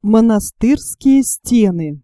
Монастырские стены.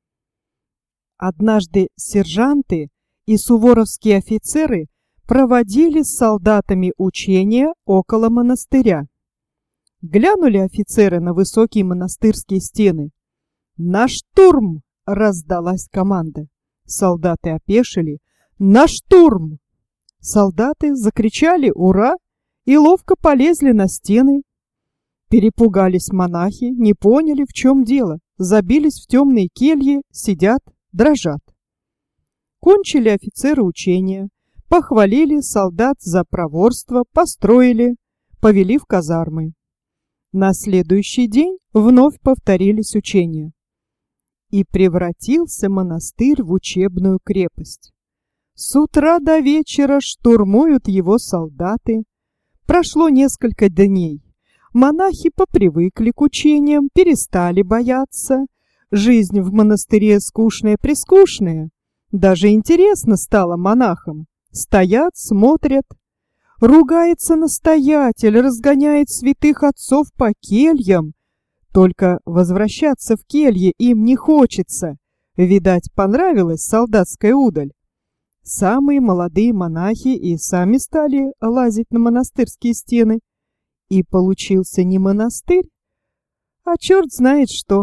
Однажды сержанты и суворовские офицеры проводили с солдатами учения около монастыря. Глянули офицеры на высокие монастырские стены. «На штурм!» — раздалась команда. Солдаты опешили. «На штурм!» Солдаты закричали «Ура!» и ловко полезли на стены. Перепугались монахи, не поняли, в чем дело, забились в темные кельи, сидят, дрожат. Кончили офицеры учения, похвалили солдат за проворство, построили, повели в казармы. На следующий день вновь повторились учения. И превратился монастырь в учебную крепость. С утра до вечера штурмуют его солдаты. Прошло несколько дней. Монахи попривыкли к учениям, перестали бояться. Жизнь в монастыре скучная-прескучная. Даже интересно стало монахам. Стоят, смотрят. Ругается настоятель, разгоняет святых отцов по кельям. Только возвращаться в келье им не хочется. Видать, понравилась солдатская удаль. Самые молодые монахи и сами стали лазить на монастырские стены. И получился не монастырь, а черт знает что.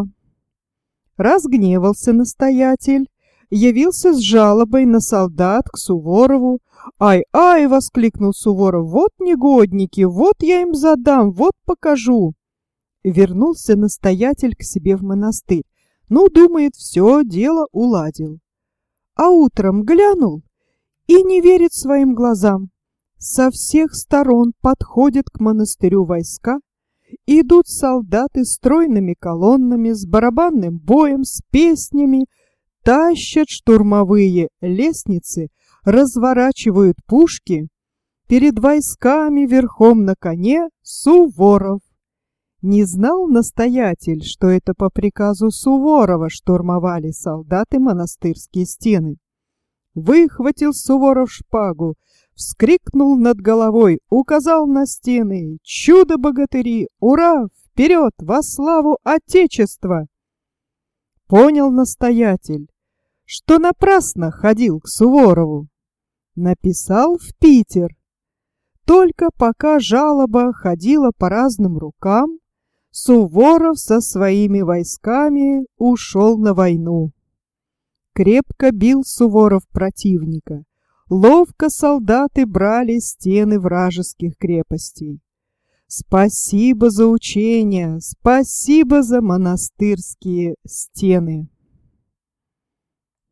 Разгневался настоятель, явился с жалобой на солдат к Суворову. «Ай-ай!» — воскликнул Суворов. «Вот негодники, вот я им задам, вот покажу!» Вернулся настоятель к себе в монастырь. Ну, думает, все дело уладил. А утром глянул и не верит своим глазам. Со всех сторон подходят к монастырю войска, идут солдаты стройными колоннами, с барабанным боем, с песнями, тащат штурмовые лестницы, разворачивают пушки. Перед войсками верхом на коне Суворов. Не знал настоятель, что это по приказу Суворова штурмовали солдаты монастырские стены. Выхватил Суворов шпагу, вскрикнул над головой, указал на стены: «Чудо-богатыри! Ура! Вперед! Во славу Отечества!» Понял настоятель, что напрасно ходил к Суворову. Написал в Питер. Только пока жалоба ходила по разным рукам, Суворов со своими войсками ушел на войну. Крепко бил Суворов противника. Ловко солдаты брали стены вражеских крепостей. Спасибо за учения, спасибо за монастырские стены.